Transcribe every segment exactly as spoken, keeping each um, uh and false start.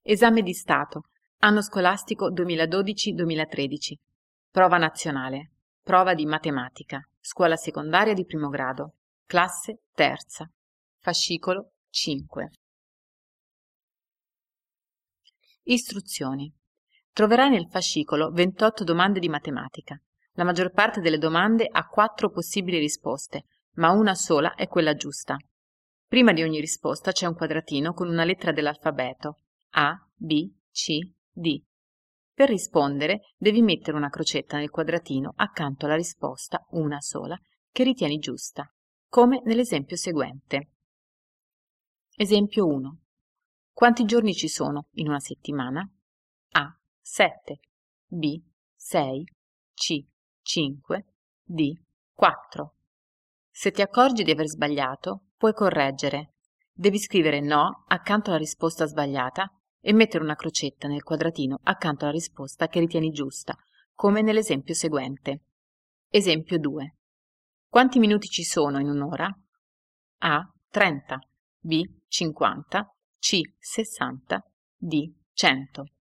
Esame di Stato, anno scolastico duemiladodici duemilatredici. Prova nazionale. Prova di matematica. Scuola secondaria di primo grado. Classe terza. Fascicolo cinque. Istruzioni. Troverai nel fascicolo ventotto domande di matematica. La maggior parte delle domande ha quattro possibili risposte, ma una sola è quella giusta. Prima di ogni risposta c'è un quadratino con una lettera dell'alfabeto. A, B, C, D. Per rispondere devi mettere una crocetta nel quadratino accanto alla risposta, una sola, che ritieni giusta, come nell'esempio seguente. Esempio uno. Quanti giorni ci sono in una settimana? A. sette. B. sei. C. cinque. D. quattro. Se ti accorgi di aver sbagliato, puoi correggere. Devi scrivere no accanto alla risposta sbagliata e mettere una crocetta nel quadratino accanto alla risposta che ritieni giusta, come nell'esempio seguente. Esempio due. Quanti minuti ci sono in un'ora? A. trenta. B. cinquanta. C. sessanta. D. cento.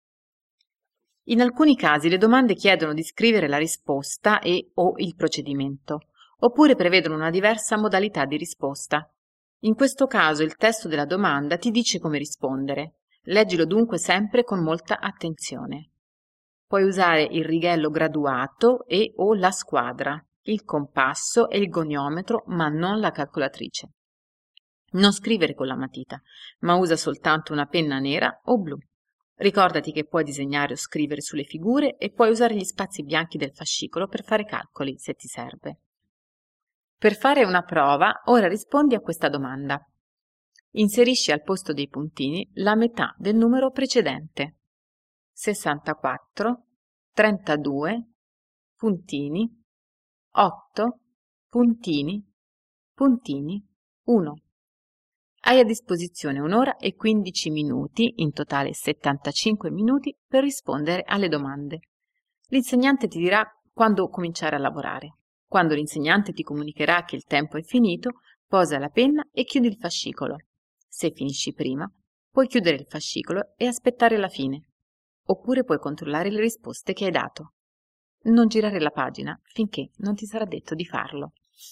In alcuni casi le domande chiedono di scrivere la risposta e o il procedimento, oppure prevedono una diversa modalità di risposta. In questo caso il testo della domanda ti dice come rispondere. Leggilo dunque sempre con molta attenzione. Puoi usare il righello graduato e o la squadra, il compasso e il goniometro, ma non la calcolatrice. Non scrivere con la matita, ma usa soltanto una penna nera o blu. Ricordati che puoi disegnare o scrivere sulle figure e puoi usare gli spazi bianchi del fascicolo per fare calcoli, se ti serve. Per fare una prova, ora rispondi a questa domanda. Inserisci al posto dei puntini la metà del numero precedente. sessantaquattro, trentadue, puntini, otto, puntini, puntini, uno. Hai a disposizione un'ora e quindici minuti, in totale settantacinque minuti, per rispondere alle domande. L'insegnante ti dirà quando cominciare a lavorare. Quando l'insegnante ti comunicherà che il tempo è finito, posa la penna e chiudi il fascicolo. Se finisci prima, puoi chiudere il fascicolo e aspettare la fine, oppure puoi controllare le risposte che hai dato. Non girare la pagina finché non ti sarà detto di farlo.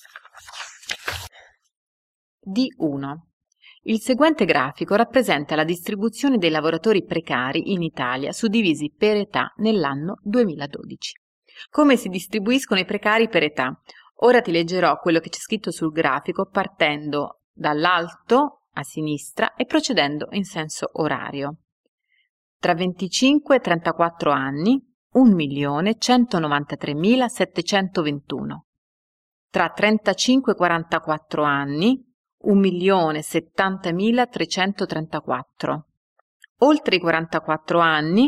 D uno. Il seguente grafico rappresenta la distribuzione dei lavoratori precari in Italia suddivisi per età nell'anno duemiladodici. Come si distribuiscono i precari per età? Ora ti leggerò quello che c'è scritto sul grafico partendo dall'alto a sinistra e procedendo in senso orario. Tra venticinque e trentaquattro anni, un milione centonovantatremilasettecentoventuno. Tra trentacinque e quarantaquattro anni, un milione settantamilatrecentotrentaquattro. Oltre i quarantaquattro anni,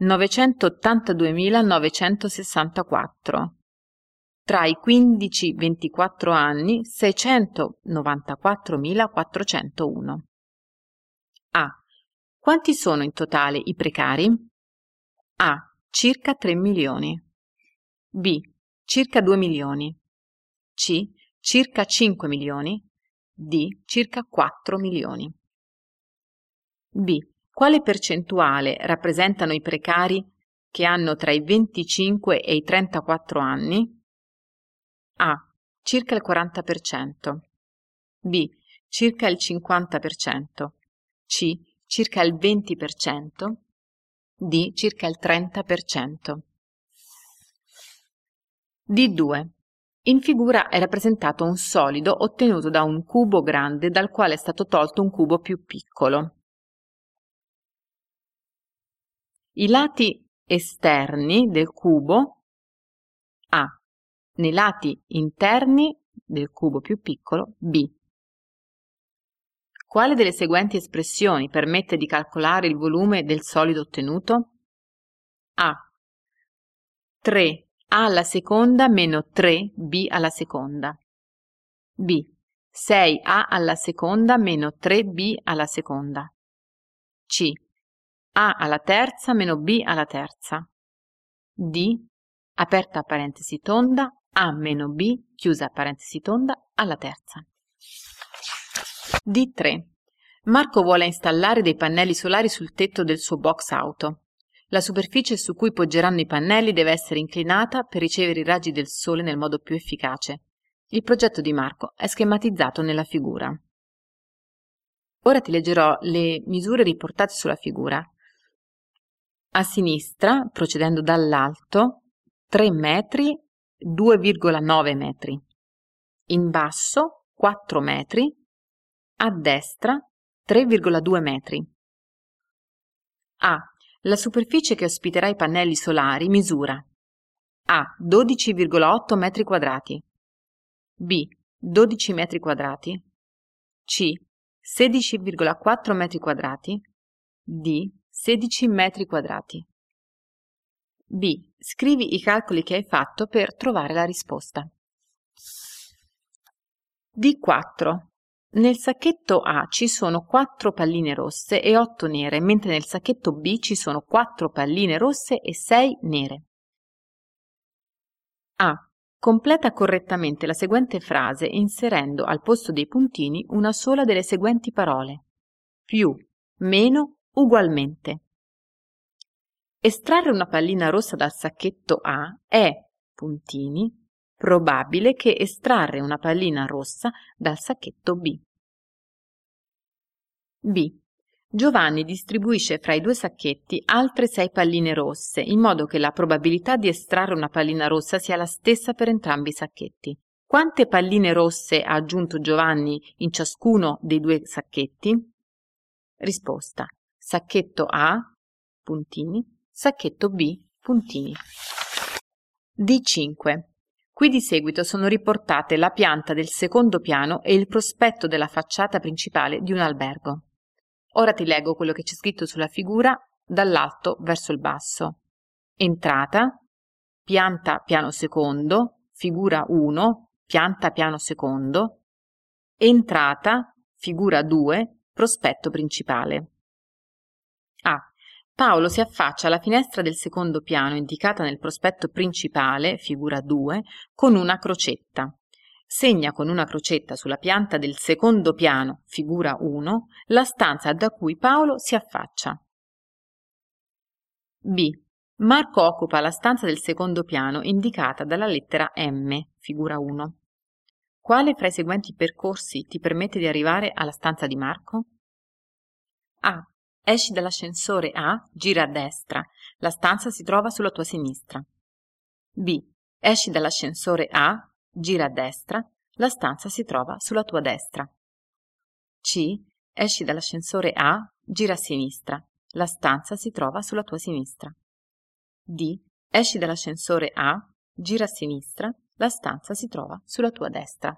novecentottantaduemilanovecentosessantaquattro. Tra i quindici ventiquattro anni, seicentonovantaquattromilaquattrocentouno. A. Quanti sono in totale i precari? A. Circa tre milioni. B. Circa due milioni. C. Circa cinque milioni. D. Circa quattro milioni. B. Quale percentuale rappresentano i precari che hanno tra i venticinque e i trentaquattro anni? A. Circa il quaranta per cento. B. Circa il cinquanta per cento. C. Circa il venti per cento. D. Circa il trenta per cento. D due. In figura è rappresentato un solido ottenuto da un cubo grande dal quale è stato tolto un cubo più piccolo. I lati esterni del cubo A. Nei lati interni del cubo più piccolo B. Quale delle seguenti espressioni permette di calcolare il volume del solido ottenuto? A. tre A alla seconda meno tre B alla seconda. B. sei A alla seconda meno tre B alla seconda. C. A alla terza meno B alla terza. D. Aperta parentesi tonda, A meno B, chiusa parentesi tonda, alla terza. D tre. Marco vuole installare dei pannelli solari sul tetto del suo box auto. La superficie su cui poggeranno i pannelli deve essere inclinata per ricevere i raggi del sole nel modo più efficace. Il progetto di Marco è schematizzato nella figura. Ora ti leggerò le misure riportate sulla figura. A sinistra, procedendo dall'alto, tre metri, due virgola nove metri. In basso, quattro metri. A destra, tre virgola due metri. A. La superficie che ospiterà i pannelli solari misura A. dodici virgola otto metri quadrati. B. dodici metri quadrati. C. sedici virgola quattro metri quadrati. D. sedici metri quadrati. B. Scrivi i calcoli che hai fatto per trovare la risposta. D quattro. Nel sacchetto A ci sono quattro palline rosse e otto nere, mentre nel sacchetto B ci sono quattro palline rosse e sei nere. A. Completa correttamente la seguente frase inserendo al posto dei puntini una sola delle seguenti parole: più, meno, ugualmente. Estrarre una pallina rossa dal sacchetto A è, puntini, probabile che estrarre una pallina rossa dal sacchetto B. B. Giovanni distribuisce fra i due sacchetti altre sei palline rosse, in modo che la probabilità di estrarre una pallina rossa sia la stessa per entrambi i sacchetti. Quante palline rosse ha aggiunto Giovanni in ciascuno dei due sacchetti? Risposta: sacchetto A, puntini, sacchetto B, puntini. D cinque. Qui di seguito sono riportate la pianta del secondo piano e il prospetto della facciata principale di un albergo. Ora ti leggo quello che c'è scritto sulla figura dall'alto verso il basso. Entrata, pianta piano secondo, figura uno, pianta piano secondo. Entrata, figura due, prospetto principale. A. Paolo si affaccia alla finestra del secondo piano indicata nel prospetto principale, figura due, con una crocetta. Segna con una crocetta sulla pianta del secondo piano, figura uno, la stanza da cui Paolo si affaccia. B. Marco occupa la stanza del secondo piano indicata dalla lettera M, figura uno. Quale fra i seguenti percorsi ti permette di arrivare alla stanza di Marco? A. Esci dall'ascensore A, gira a destra. La stanza si trova sulla tua sinistra. B. Esci dall'ascensore A, gira a destra. La stanza si trova sulla tua destra. C. Esci dall'ascensore A, gira a sinistra. La stanza si trova sulla tua sinistra. D. Esci dall'ascensore A, gira a sinistra. La stanza si trova sulla tua destra.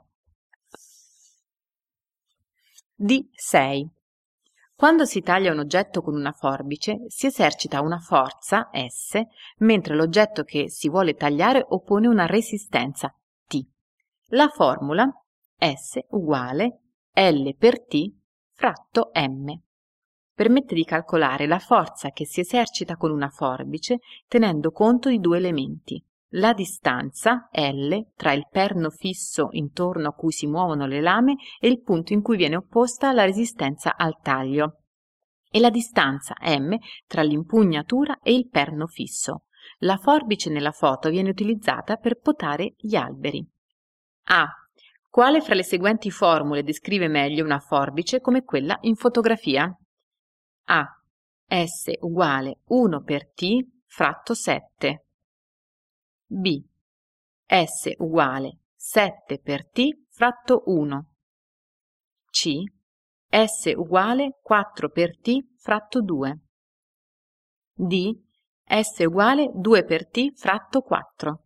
D sei. Quando si taglia un oggetto con una forbice, si esercita una forza, S, mentre l'oggetto che si vuole tagliare oppone una resistenza, T. La formula S uguale L per T fratto M. Permette di calcolare la forza che si esercita con una forbice tenendo conto di due elementi: la distanza, L, tra il perno fisso intorno a cui si muovono le lame e il punto in cui viene opposta la resistenza al taglio, e la distanza, M, tra l'impugnatura e il perno fisso. La forbice nella foto viene utilizzata per potare gli alberi. A. Quale fra le seguenti formule descrive meglio una forbice come quella in fotografia? A. S uguale uno per T fratto sette. B. S uguale sette per T fratto uno. C. S uguale quattro per T fratto due. D. S uguale due per T fratto quattro.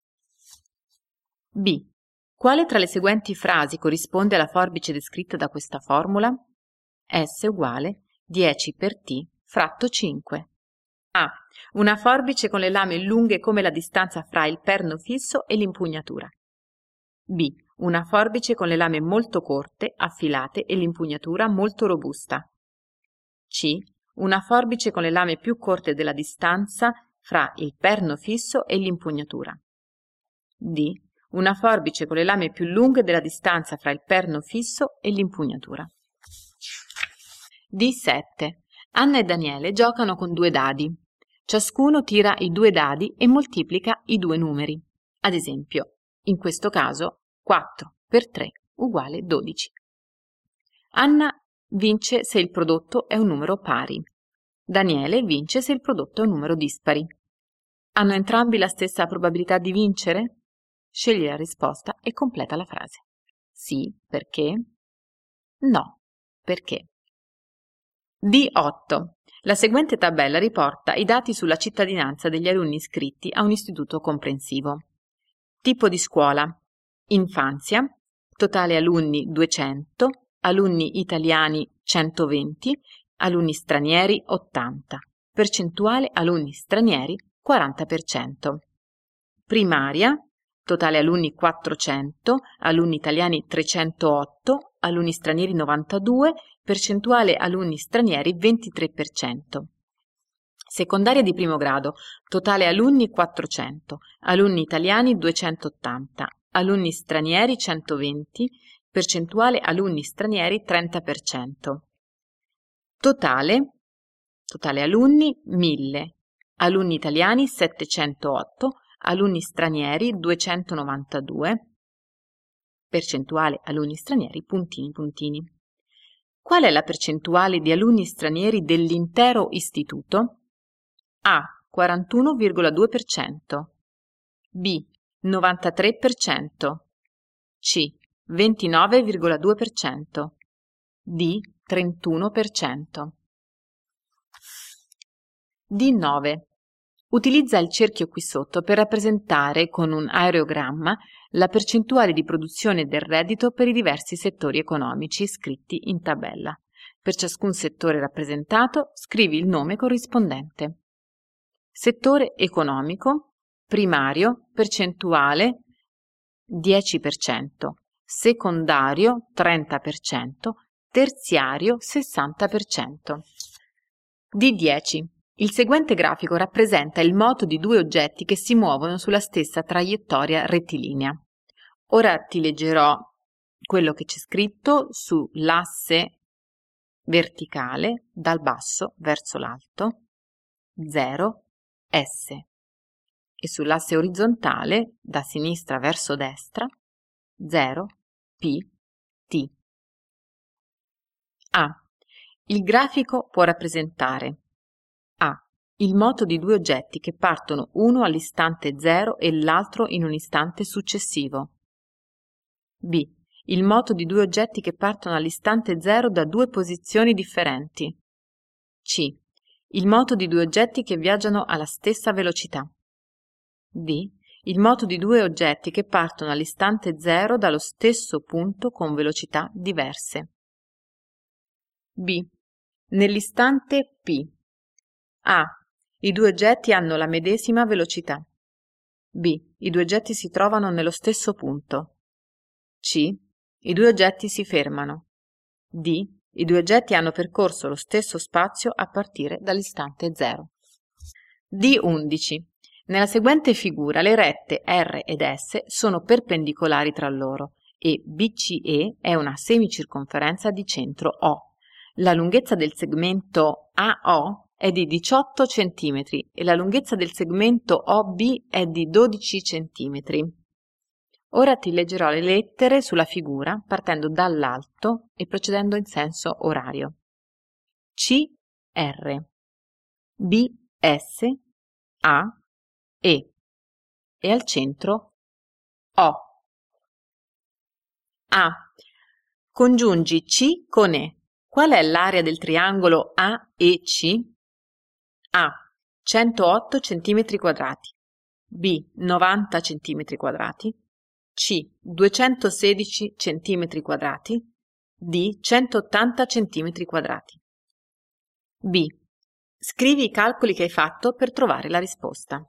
B. Quale tra le seguenti frasi corrisponde alla forbice descritta da questa formula? S uguale dieci per T fratto cinque. A. Una forbice con le lame lunghe come la distanza fra il perno fisso e l'impugnatura. B. Una forbice con le lame molto corte, affilate e l'impugnatura molto robusta. C. Una forbice con le lame più corte della distanza fra il perno fisso e l'impugnatura. D. Una forbice con le lame più lunghe della distanza fra il perno fisso e l'impugnatura. D sette. Anna e Daniele giocano con due dadi. Ciascuno tira i due dadi e moltiplica i due numeri. Ad esempio, in questo caso, quattro per tre uguale dodici. Anna vince se il prodotto è un numero pari. Daniele vince se il prodotto è un numero dispari. Hanno entrambi la stessa probabilità di vincere? Scegli la risposta e completa la frase. Sì, perché? No, perché? D otto. La seguente tabella riporta i dati sulla cittadinanza degli alunni iscritti a un istituto comprensivo. Tipo di scuola: infanzia, totale alunni duecento, alunni italiani centoventi, alunni stranieri ottanta, percentuale alunni stranieri quaranta per cento. Primaria, totale alunni quattrocento, alunni italiani trecentootto, alunni stranieri novantadue, percentuale alunni stranieri ventitré per cento. Secondaria di primo grado, totale alunni quattrocento, alunni italiani duecentottanta, alunni stranieri centoventi, percentuale alunni stranieri trenta per cento. Totale, totale alunni mille, alunni italiani settecentotto, alunni stranieri duecentonovantadue, percentuale alunni stranieri puntini puntini. Qual è la percentuale di alunni stranieri dell'intero istituto? A. quarantuno virgola due per cento, B. novantatré per cento, C. ventinove virgola due per cento, D. trentuno per cento. D nove. Utilizza il cerchio qui sotto per rappresentare con un aerogramma la percentuale di produzione del reddito per i diversi settori economici scritti in tabella. Per ciascun settore rappresentato scrivi il nome corrispondente. Settore economico, primario, percentuale dieci per cento, secondario trenta per cento, terziario sessanta per cento. D dieci. Il seguente grafico rappresenta il moto di due oggetti che si muovono sulla stessa traiettoria rettilinea. Ora ti leggerò quello che c'è scritto sull'asse verticale dal basso verso l'alto, zero, S, e sull'asse orizzontale da sinistra verso destra, zero, P, T. A. Il grafico può rappresentare A. Il moto di due oggetti che partono uno all'istante zero e l'altro in un istante successivo. B. Il moto di due oggetti che partono all'istante zero da due posizioni differenti. C. Il moto di due oggetti che viaggiano alla stessa velocità. D. Il moto di due oggetti che partono all'istante zero dallo stesso punto con velocità diverse. B. Nell'istante P. A. I due oggetti hanno la medesima velocità. B. I due oggetti si trovano nello stesso punto. C. I due oggetti si fermano. D. I due oggetti hanno percorso lo stesso spazio a partire dall'istante zero. D undici. Nella seguente figura le rette R ed S sono perpendicolari tra loro e B C E è una semicirconferenza di centro O. La lunghezza del segmento A O è di diciotto centimetri e la lunghezza del segmento O B è di dodici centimetri. Ora ti leggerò le lettere sulla figura partendo dall'alto e procedendo in senso orario. C R, B S, A E e al centro O. A. Congiungi C con E. Qual è l'area del triangolo A E C? A. centootto centimetri quadrati, B. novanta centimetri quadrati, C. duecentosedici centimetri quadrati, D. centottanta centimetri quadrati. B. Scrivi i calcoli che hai fatto per trovare la risposta.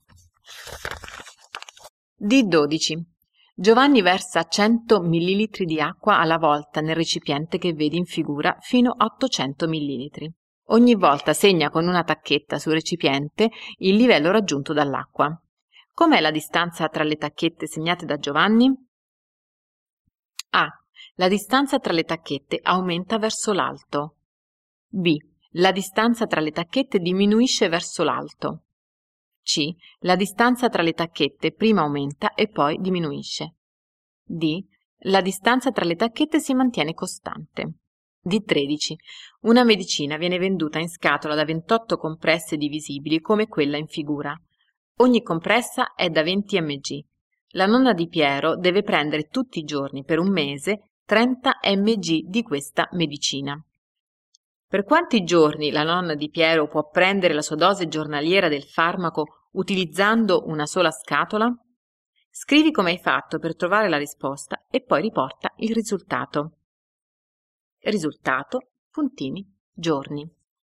D dodici. Giovanni versa cento millilitri di acqua alla volta nel recipiente che vedi in figura fino a ottocento millilitri. Ogni volta segna con una tacchetta sul recipiente il livello raggiunto dall'acqua. Com'è la distanza tra le tacchette segnate da Giovanni? A. La distanza tra le tacchette aumenta verso l'alto. B. La distanza tra le tacchette diminuisce verso l'alto. C. La distanza tra le tacchette prima aumenta e poi diminuisce. D. La distanza tra le tacchette si mantiene costante. D tredici. Una medicina viene venduta in scatola da ventotto compresse divisibili come quella in figura. Ogni compressa è da venti milligrammi. La nonna di Piero deve prendere tutti i giorni per un mese trenta milligrammi di questa medicina. Per quanti giorni la nonna di Piero può prendere la sua dose giornaliera del farmaco utilizzando una sola scatola? Scrivi come hai fatto per trovare la risposta e poi riporta il risultato. Risultato, puntini, giorni.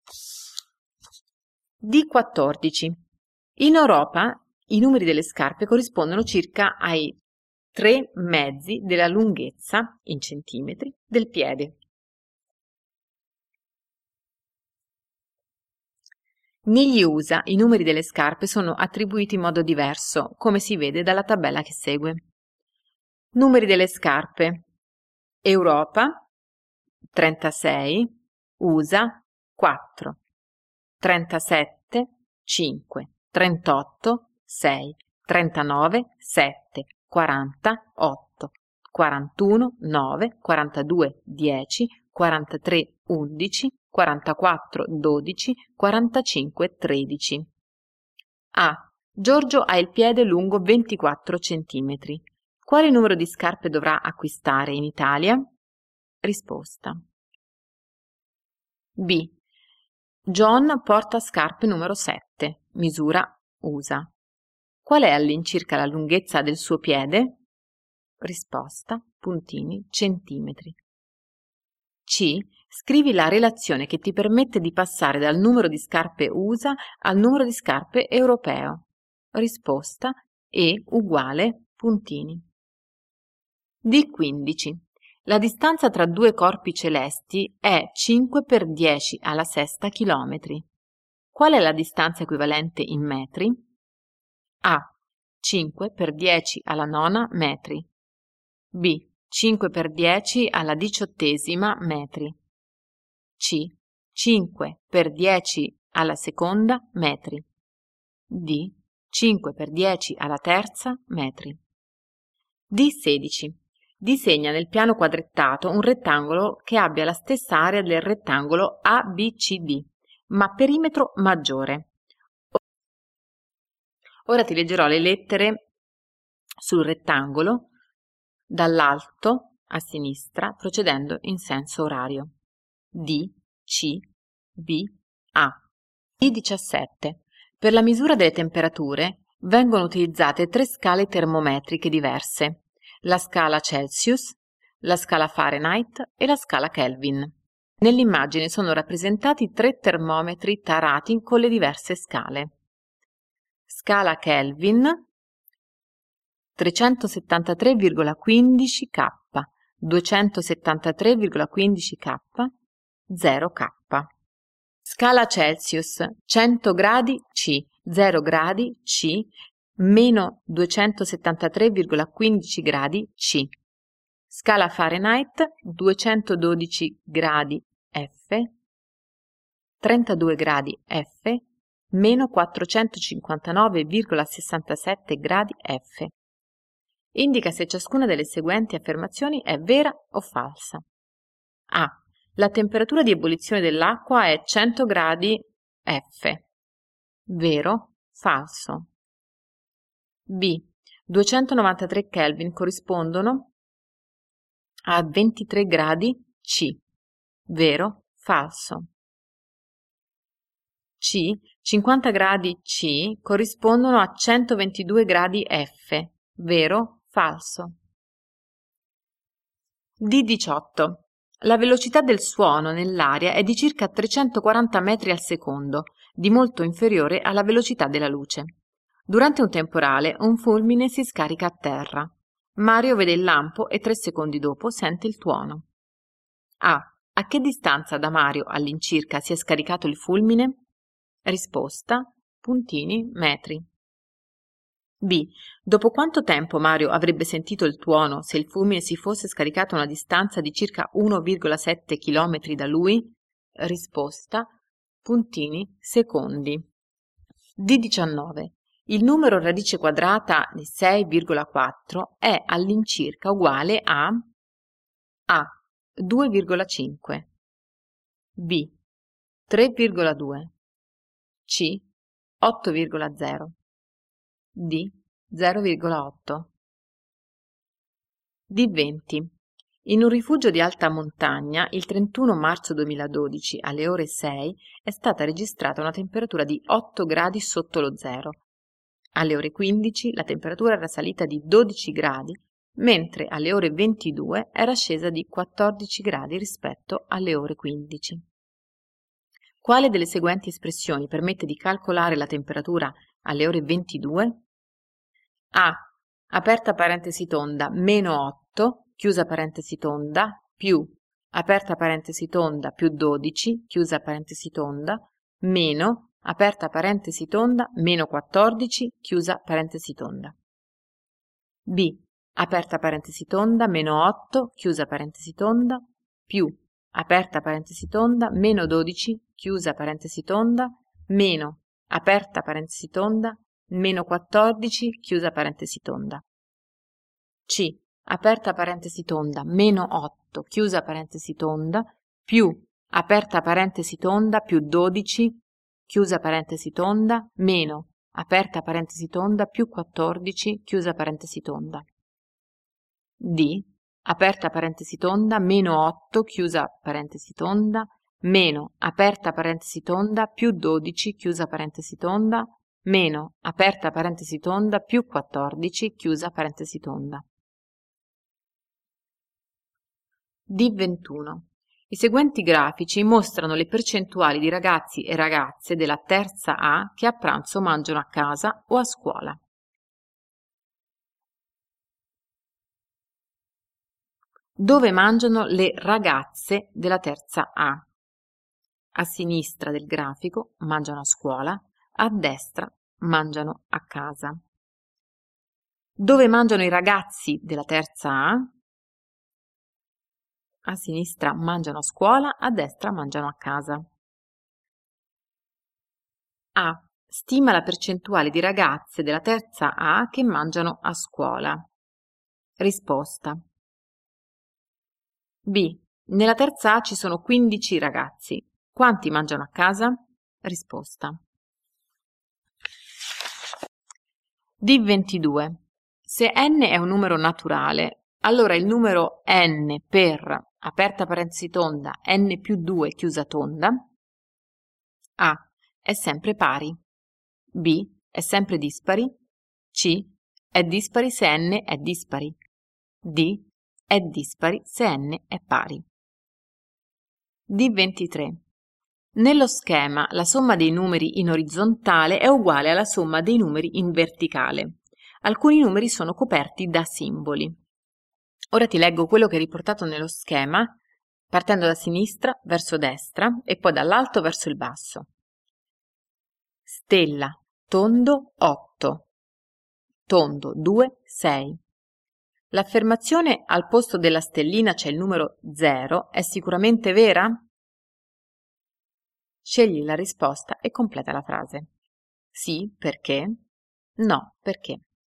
D quattordici. In Europa i numeri delle scarpe corrispondono circa ai tre mezzi della lunghezza, in centimetri, del piede. Negli U S A i numeri delle scarpe sono attribuiti in modo diverso, come si vede dalla tabella che segue. Numeri delle scarpe. Europa trentasei, U S A quattro, trentasette, cinque, trentotto, sei, trentanove, sette, quaranta, otto, quarantuno, nove, quarantadue, dieci, quarantatré, undici, quarantaquattro, dodici, quarantacinque, tredici. A. Giorgio ha il piede lungo ventiquattro centimetri. Quale numero di scarpe dovrà acquistare in Italia? Risposta. B. John porta scarpe numero sette, misura U S A. Qual è all'incirca la lunghezza del suo piede? Risposta, puntini, centimetri. C. Scrivi la relazione che ti permette di passare dal numero di scarpe U S A al numero di scarpe europeo. Risposta E uguale, puntini. D quindici. La distanza tra due corpi celesti è cinque per dieci alla sesta chilometri. Qual è la distanza equivalente in metri? A. cinque per dieci alla nona metri. B. cinque per dieci alla diciottesima metri. C. cinque per dieci alla seconda metri. D. cinque per dieci alla terza metri. D sedici. Disegna nel piano quadrettato un rettangolo che abbia la stessa area del rettangolo A B C D, ma perimetro maggiore. Ora ti leggerò le lettere sul rettangolo dall'alto a sinistra, procedendo in senso orario. D, C, B, A. D diciassette. Per la misura delle temperature vengono utilizzate tre scale termometriche diverse: la scala Celsius, la scala Fahrenheit e la scala Kelvin. Nell'immagine sono rappresentati tre termometri tarati con le diverse scale. Scala Kelvin trecentosettantatré virgola quindici K, duecentosettantatré virgola quindici K, zero K. Scala Celsius cento gradi C, zero gradi C, meno duecentosettantatré virgola quindici gradi C. Scala Fahrenheit duecentododici gradi F, trentadue gradi F, meno quattrocentocinquantanove virgola sessantasette gradi F. Indica se ciascuna delle seguenti affermazioni è vera o falsa. A. La temperatura di ebollizione dell'acqua è cento gradi F. Vero? Falso. B. duecentonovantatré Kelvin corrispondono a ventitré gradi C. Vero? Falso. C. cinquanta gradi C corrispondono a centoventidue gradi F. Vero? Falso. D diciotto. La velocità del suono nell'aria è di circa trecentoquaranta metri al secondo, di molto inferiore alla velocità della luce. Durante un temporale, un fulmine si scarica a terra. Mario vede il lampo e tre secondi dopo sente il tuono. A. A che distanza da Mario all'incirca si è scaricato il fulmine? Risposta, puntini, metri. B. Dopo quanto tempo Mario avrebbe sentito il tuono se il fulmine si fosse scaricato a una distanza di circa uno virgola sette chilometri da lui? risposta, puntini, secondi. D diciannove. Il numero radice quadrata di sei virgola quattro è all'incirca uguale a A. due virgola cinque, B. tre virgola due, C. otto virgola zero, D. zero virgola otto. D venti. In un rifugio di alta montagna, il trentuno marzo duemiladodici, alle ore sei, è stata registrata una temperatura di otto gradi sotto lo zero. Alle ore quindici la temperatura era salita di dodici gradi, mentre alle ore ventidue era scesa di quattordici gradi rispetto alle ore quindici. Quale delle seguenti espressioni permette di calcolare la temperatura alle ore ventidue? A. Aperta parentesi tonda, meno otto, chiusa parentesi tonda, più, aperta parentesi tonda, più dodici, chiusa parentesi tonda, meno, aperta parentesi tonda, meno quattordici, chiusa parentesi tonda. B. Aperta parentesi tonda, meno otto, chiusa parentesi tonda, più, aperta parentesi tonda, meno dodici, chiusa parentesi tonda, meno, aperta parentesi tonda, meno quattordici, chiusa parentesi tonda. C. Aperta parentesi tonda, meno otto, chiusa parentesi tonda, più, aperta parentesi tonda, più dodici, chiusa parentesi tonda, meno, aperta parentesi tonda, più quattordici, chiusa parentesi tonda. D. Aperta parentesi tonda, meno otto, chiusa parentesi tonda, meno, aperta parentesi tonda, più dodici, chiusa parentesi tonda, meno, aperta parentesi tonda, più quattordici, chiusa parentesi tonda. D ventuno. I seguenti grafici mostrano le percentuali di ragazzi e ragazze della terza A che a pranzo mangiano a casa o a scuola. Dove mangiano le ragazze della terza A? A sinistra del grafico mangiano a scuola, a destra mangiano a casa. Dove mangiano i ragazzi della terza A? A sinistra mangiano a scuola, a destra mangiano a casa. A. Stima la percentuale di ragazze della terza A che mangiano a scuola. Risposta. B. Nella terza A ci sono quindici ragazzi. Quanti mangiano a casa? Risposta. D ventidue. Se n è un numero naturale, allora il numero n per, aperta parentesi tonda, n più due, chiusa tonda, A. È sempre pari, B. È sempre dispari, C. È dispari se n è dispari, D. È dispari se n è pari. D ventitré. Nello schema la somma dei numeri in orizzontale è uguale alla somma dei numeri in verticale. Alcuni numeri sono coperti da simboli. Ora ti leggo quello che è riportato nello schema, partendo da sinistra verso destra e poi dall'alto verso il basso. Stella, tondo otto, tondo due, sei. L'affermazione al posto della stellina c'è il numero zero è sicuramente vera? Scegli la risposta e completa la frase. Sì, perché? No, perché?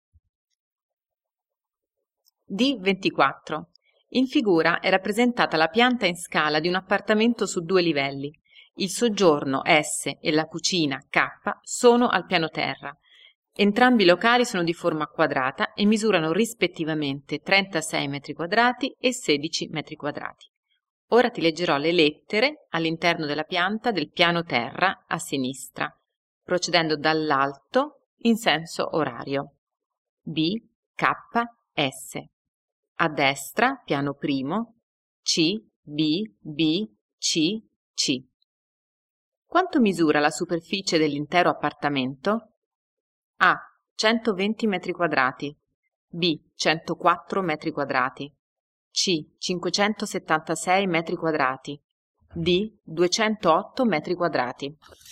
D ventiquattro. In figura è rappresentata la pianta in scala di un appartamento su due livelli. Il soggiorno S e la cucina K sono al piano terra. Entrambi i locali sono di forma quadrata e misurano rispettivamente trentasei metri quadrati e sedici metri quadrati. Ora ti leggerò le lettere all'interno della pianta del piano terra a sinistra, procedendo dall'alto in senso orario. B, K, S. A destra, piano primo, C, B, B, C, C. Quanto misura la superficie dell'intero appartamento? A. centoventi metri quadrati, B. centoquattro metri quadrati, C. cinquecentosettantasei metri quadrati, D. duecentootto metri quadrati.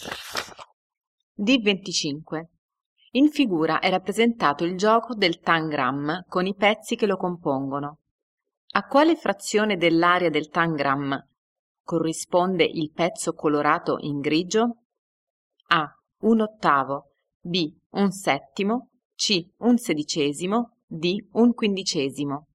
D venticinque. In figura è rappresentato il gioco del tangram con i pezzi che lo compongono. A quale frazione dell'area del tangram corrisponde il pezzo colorato in grigio? A. Un ottavo, B. Un settimo, C. Un sedicesimo, D. Un quindicesimo.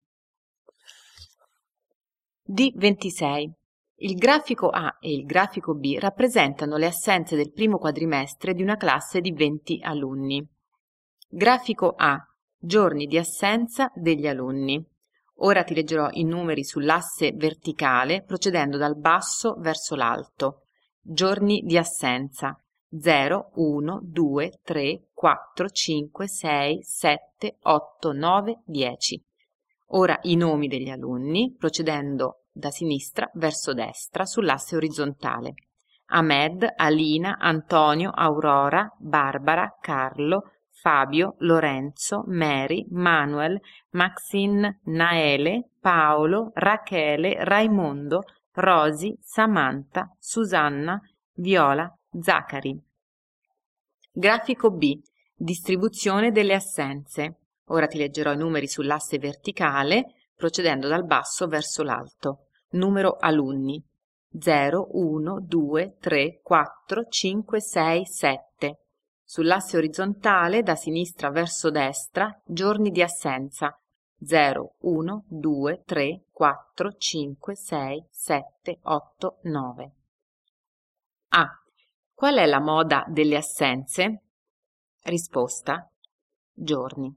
D ventisei. Il grafico A e il grafico B rappresentano le assenze del primo quadrimestre di una classe di venti alunni. Grafico A. Giorni di assenza degli alunni. Ora ti leggerò i numeri sull'asse verticale procedendo dal basso verso l'alto. Giorni di assenza: zero, uno, due, tre, quattro, cinque, sei, sette, otto, nove, dieci. Ora i nomi degli alunni procedendo da sinistra verso destra sull'asse orizzontale: Ahmed, Alina, Antonio, Aurora, Barbara, Carlo, Fabio, Lorenzo, Mary, Manuel, Maxine, Naele, Paolo, Rachele, Raimondo, Rosi, Samantha, Susanna, Viola, Zacari. Grafico B. Distribuzione delle assenze. Ora ti leggerò i numeri sull'asse verticale procedendo dal basso verso l'alto. Numero alunni: zero, uno, due, tre, quattro, cinque, sei, sette. Sull'asse orizzontale da sinistra verso destra giorni di assenza: zero, uno, due, tre, quattro, cinque, sei, sette, otto, nove. A. Qual è la moda delle assenze? Risposta: giorni.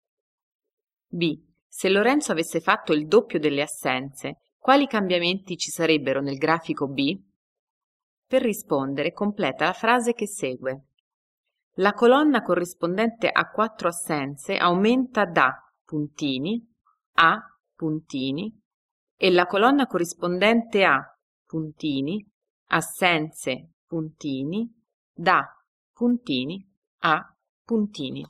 B. Se Lorenzo avesse fatto il doppio delle assenze, quali cambiamenti ci sarebbero nel grafico B? Per rispondere, completa la frase che segue. La colonna corrispondente a quattro assenze aumenta da puntini a puntini e la colonna corrispondente a puntini, assenze, puntini, da puntini a puntini.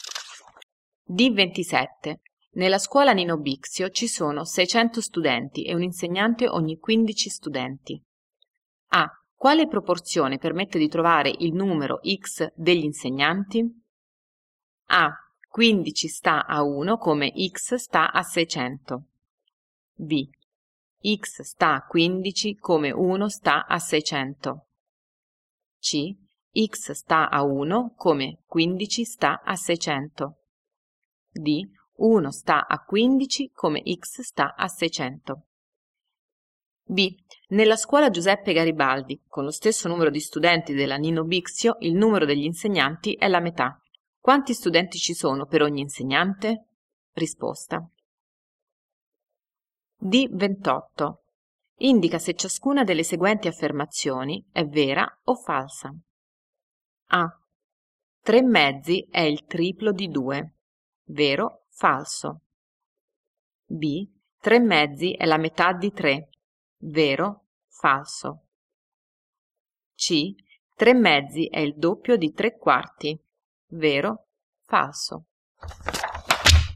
D ventisette. Nella scuola Nino Bixio ci sono seicento studenti e un insegnante ogni quindici studenti. A. Quale proporzione permette di trovare il numero x degli insegnanti? A. quindici sta a uno come x sta a seicento. B. X sta a quindici come uno sta a seicento. C. X sta a uno come quindici sta a seicento. D. uno sta a quindici come x sta a seicento. B. Nella scuola Giuseppe Garibaldi, con lo stesso numero di studenti della Nino Bixio, il numero degli insegnanti è la metà. Quanti studenti ci sono per ogni insegnante? Risposta. D ventotto. Indica se ciascuna delle seguenti affermazioni è vera o falsa. A. tre mezzi è il triplo di due. Vero, falso. B. tre mezzi è la metà di tre. Vero, falso. C. tre mezzi è il doppio di tre quarti. Vero, falso.